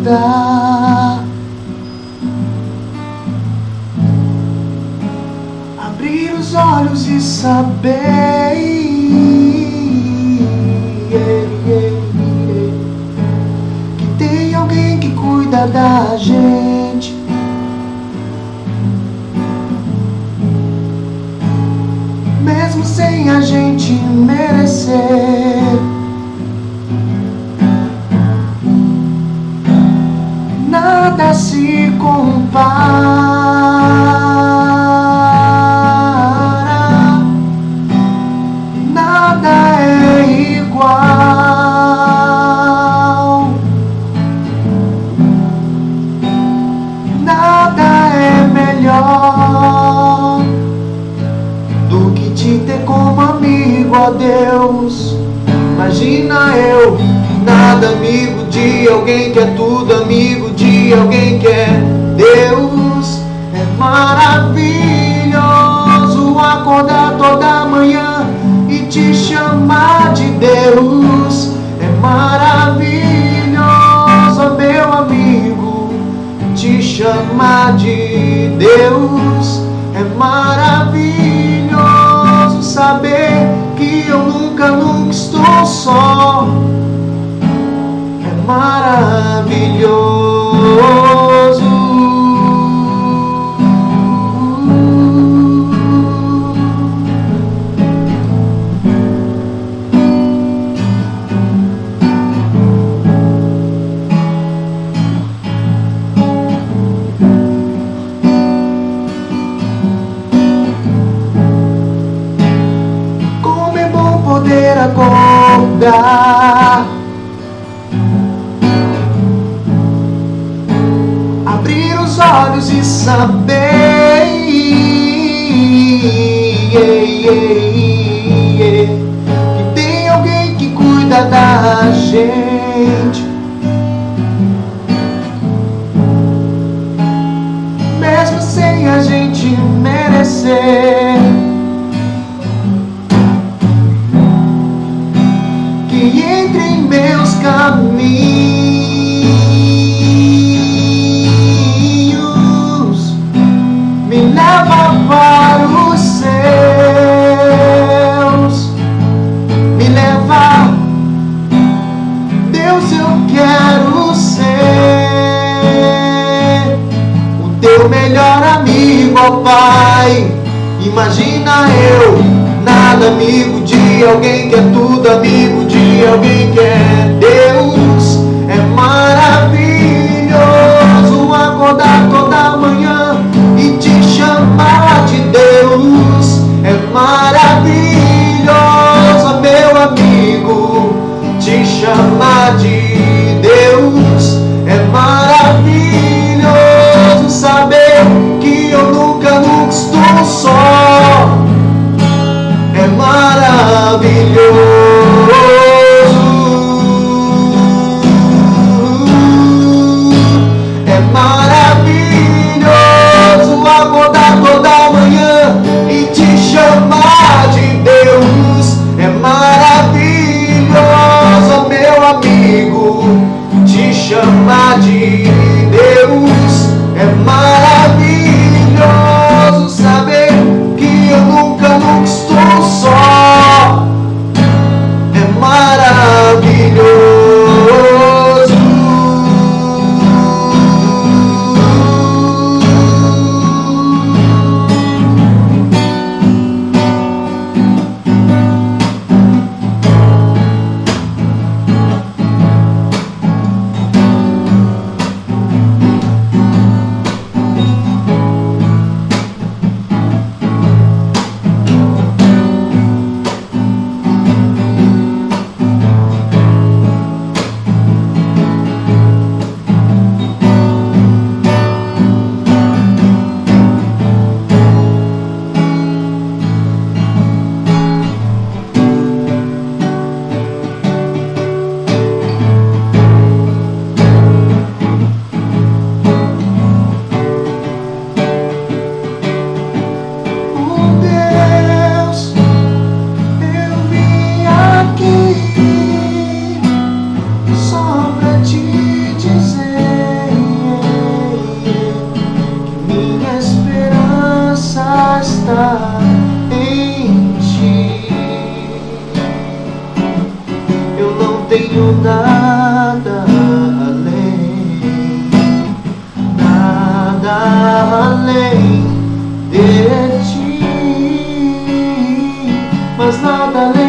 acordar, abrir os olhos e saber que tem alguém que cuida da gente, mesmo sem a gente merecer. Nada se compara, nada é igual, nada é melhor do que te ter como amigo, ó Deus. Imagina eu, nada amigo de alguém que é tudo amigo de alguém que é Deus. É maravilhoso acordar toda manhã e te chamar de Deus. É maravilhoso, meu amigo, te chamar de Deus. É maravilhoso saber que eu nunca estou só. É maravilhoso. Como é bom poder acordar, abrir os olhos e saber que tem alguém que cuida da gente, mesmo sem a gente merecer. Que entre em meus caminhos, me leva para os céus, me leva, Deus, eu quero ser o teu melhor amigo, ó Pai. Imagina eu, nada amigo de alguém que é tudo amigo de alguém que é Deus. É maravilhoso acordar toda manhã e te chamar de Deus. É maravilhoso, meu amigo, te chamar de Deus. É maravilhoso saber que eu nunca estou só. É maravilhoso. É maravilhoso acordar toda manhã e te chamar de Deus. É maravilhoso, meu amigo, te chamar de Deus. É maravilhoso saber que eu nunca estou só. tenho nada além de ti, mas nada além.